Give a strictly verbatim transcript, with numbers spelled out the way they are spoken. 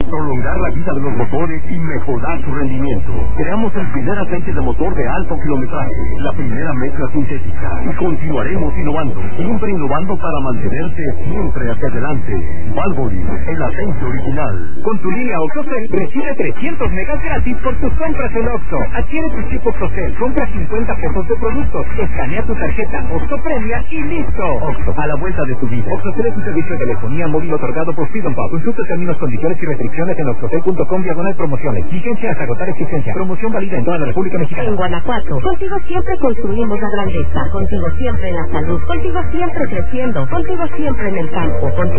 prolongar la vida de los motores y mejorar su rendimiento. Creamos el primer aceite de motor de alto kilometraje, la primera mezcla sintética, y continuaremos innovando, siempre innovando para mantenerte siempre hacia adelante. Valvoline, el aceite original. Con tu línea OxoCell, recibe trescientos megas gratis por tus compras en Oxxo. Adquiere tu chip OxoCell, compra cincuenta pesos de productos, escanea tu tarjeta Oxxo Premia y listo. Oxxo, a la vuelta de tu vida. OxoCell es un servicio de telefonía móvil otorgado por Freedom Pop. Consulta términos, condiciones y restricciones en oxocell punto com diagonal promociones. Vigencia hasta agotar existencia. Promoción válida en toda la República Mexicana. En Guanajuato, contigo siempre construimos la grandeza. Contigo siempre en la salud. Contigo siempre creciendo. Contigo siempre en el campo. Contigo